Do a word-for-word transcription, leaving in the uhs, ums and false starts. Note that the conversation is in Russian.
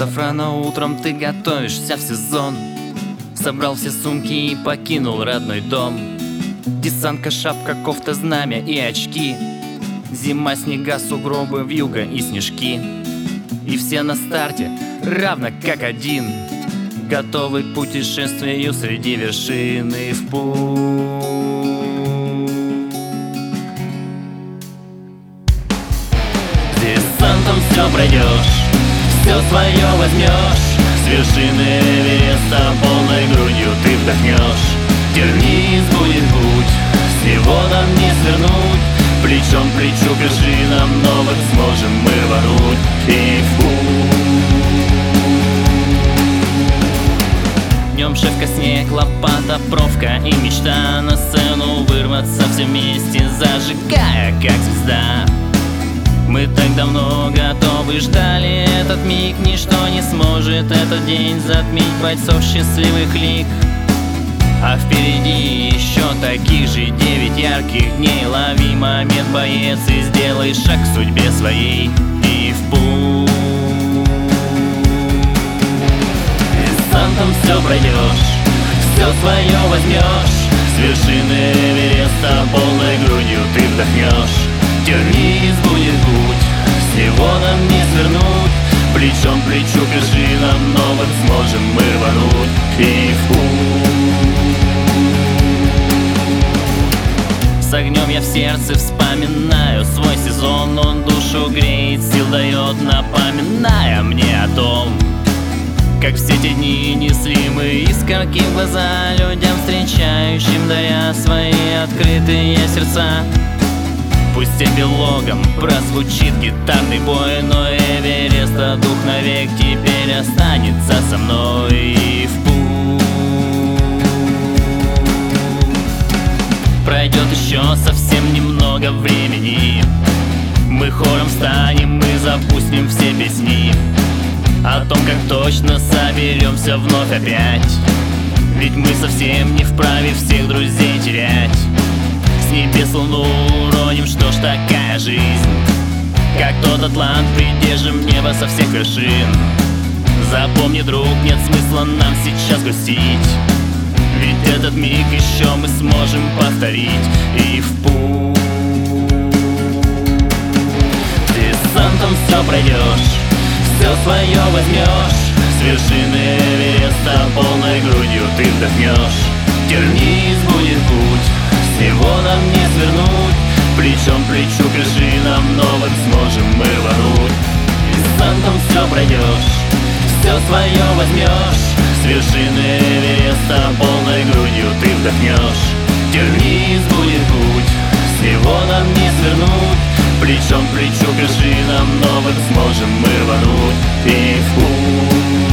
Встав рано утром, ты готовишься в сезон. Собрал все сумки и покинул родной дом. Десантка, шапка, кофта, знамя и очки. Зима, снега, сугробы, вьюга и снежки. И все на старте, равно как один, готовы к путешествию среди вершин и в путь. Десантом все пройдешь, все свое возьмешь. С вершины Эвереста полной грудью ты вдохнешь. Терниз будет путь, с него нам не свернуть. Плечом к плечу к вершинам новых сможем мы рвануть и в путь. Днем шефка, снег, лопата, бровка и мечта. На сцену вырваться все вместе, зажигая как звезда. Мы так давно готовы, ждали этот миг. Ничто не сможет этот день затмить бойцов счастливых лик. А впереди еще таких же девять ярких дней. Лови момент, боец, и сделай шаг к судьбе своей и в путь. Десантом все пройдешь, все свое возьмешь. С вершины Эвереста полной грудью ты вдохнешь. Терниз будет путь, с него нам не свернуть. Плечом к плечу к вершинам новых сможем мы рвануть и в путь. С огнем я в сердце вспоминаю свой сезон. Он душу греет, сил дает, напоминая мне о том, как все те дни несли мы искорки в глаза людям встречающим, даря свои открытые сердца. Пусть эпилогом прозвучит гитарный бой, но Эвереста дух навек теперь останется со мной и в путь. Пройдет еще совсем немного времени, мы хором встанем, мы запустим все песни о том, как точно соберемся вновь опять. Ведь мы совсем не вправе всех друзей терять. С небес луну уроним, что ж такая жизнь. Как тот атлант придержим небо со всех вершин. Запомни, друг, нет смысла нам сейчас грустить, ведь этот миг еще мы сможем повторить и в путь. Десантом все пройдешь, все свое возьмешь. С вершины Эвереста полной грудью ты вдохнешь. Терниз будет путь, с него нам не свернуть. Плечом к плечу к вершинам новых сможем мы рвануть. Десантом все пройдешь, все свое возьмешь. С вершины Эвереста полной грудью ты вдохнешь. Терниз будет путь, с него нам не свернуть. Плечом к плечу к вершинам новых сможем мы рвануть и в путь.